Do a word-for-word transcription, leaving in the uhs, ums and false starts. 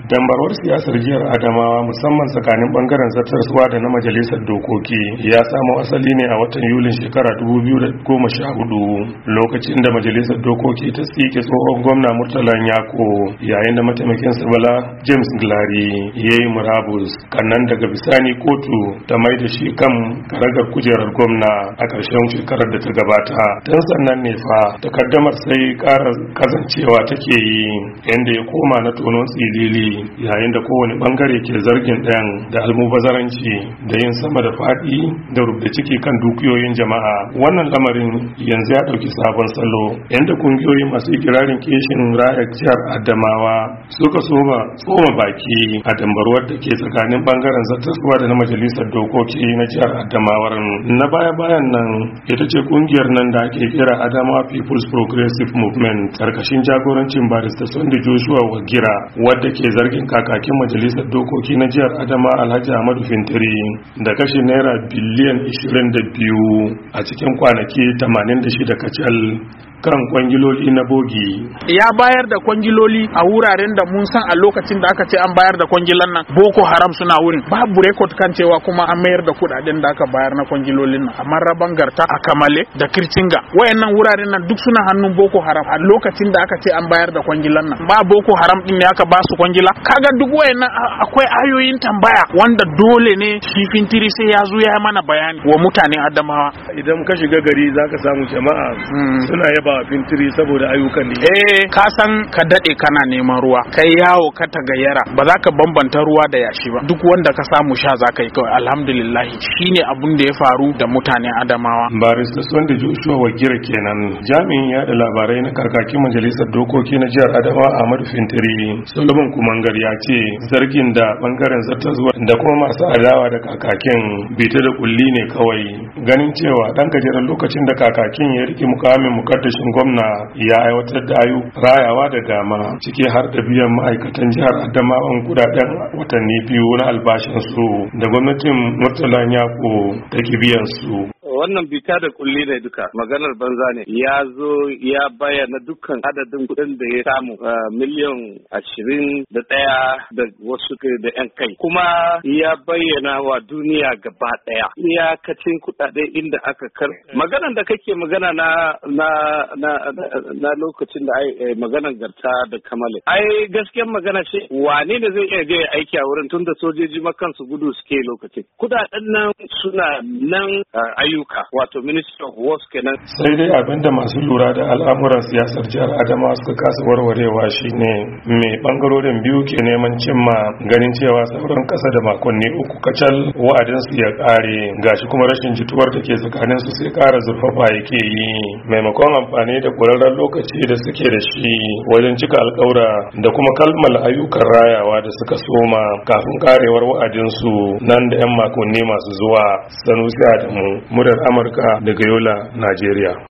dambarwar siyasar jihar Adamawa musamman tsakanin bangaren zartarsuwa da na majalisar dokoki ya samo asali ne a watan Yulin shekara dubu biyu da goma sha hudu lokacin da majalisar dokoki ta tsike tsohon gwamna Murtala Nyako yayin da mataimakin sa Bala James Glari ya yi murabus, kannan daga bisani kotu ta mai da shi kan karagar kujerar gwamna a ƙarshen shekarar da ta gabata. Tun sannan ne fa takaddamar sai ƙara kazancewa take yi inda ya koma na tonon tsilili yayin da kowane bangare ke zargin ɗayan da almubazaranci da yin sama da faɗi da rubda ciki kan dukiyoyin jama'a. Wannan lamarin yanzu ya ɗauki sabon salo inda kungiyoyi masu ikirarin kishin raya jihar Adamawa suka soma tsoma baki a dambarwar da ke tsakanin bangaren zartaswa da na majalisar dokoki na jihar Adamawar. Na baya-bayan nan ita ce kungiyar nan da ake kira Adamawa People's Progressive Movement karkashin jagorancin barista Sunday Joshua Wagira, wadda ke zargin kakakin majalisar dokoki na jihar Adama Alhaji Ahmadu Fintiri da kashe naira biliyan ishirin da biyu a cikin kwanaki tamanin da shida kacal kan kwangiloli na bogi. Ya bayar da kwangiloli a wuraren da mun san a lokacin da aka ce an bayar da kwangilan nan Boko Haram suna wurin, babu rekod kan cewa kuma an mayar da kudaden da aka bayar na kwangilolin nan. Amma Raban Garta, a Kamale da Kircinga, wayannan wuraren nan duk suna hannun Boko Haram a lokacin da aka ce an bayar da kwangilan nan. Ba Boko Haram din ne aka ba su kwangila. Kaga duk wayannan akwai ayoyin tambaya wanda dole ne shi Fintiri sai ya zo ya mana bayani wa mutanen Adamawa. Idan ka shiga gari zaka samu jama'a suna yaba ba Fintiri saboda ayyukan ne. Eh, ka san ka dade kana neman ruwa, kai yawo ka tagayyara, ba za ka bambanta ruwa da yashi ba. Duk wanda ka samu sha za ka yi kawai, alhamdulillah. Shine abun da ya faru da mutanen Adamawa. Barista Sunday Joshua Wagira kenan, jami'in yada labarai na kakakin majalisar dokoki na jihar Adamawa Ahmadu Fintiri. Solomon Kumangar ya ce zargin da bangaren zartaswa da kuma masu adawa da kakakin bita da kulli ne kawai, ganin cewa dan gajeren lokacin da kakakin ya riki mukamin mukaddashi gwamna ya aiwatar da ayu rayawa da dama, ciki har da biyan ma'aikatan jihar Adamawan kudaden watanni biyu na albashinsu da gwamnatin Murtala Nyako take biyan su. Wannan bita da kulli ne duka maganar banza ne. Ya zo ya bayyana dukkan adadin kuɗin da ya samu miliyan ashirin da ɗaya da wasu da yan kai, kuma ya bayyana wa duniya gaba ɗaya iyakacin kuɗaɗe inda aka kar. Maganar da kake magana na na na na lokacin da ai maganar Garta da Kamale, ai gaskiyar magana ce wane ne zai iya je aiki a wurin tunda sojoji makansu gudu suke lokacin. Kuɗaɗen nan suna nan ayyuka wato Ministry of Works kenan. Sai dai abinda masu lura da al'amuran siyasar jihar Adamawa suka kasa warwarewa shine me bangarorin biyu ke neman cimma, ganin cewa sauran kasa da makonni uku kacal wa'adin su ya kare, gashi kuma rashin jituwar da ke tsakanin su sai kara zurfafa yake yi, maimakon amfani da ƙwararren lokaci da suke da shi wajen cika alƙawura da kuma kalmala ayyukan rayawa da suka soma kafin karewar wa'adin su nan da 'yan makonni masu zuwa. Sanusi Adamu, murar Amurka daga Yola, Najeriya.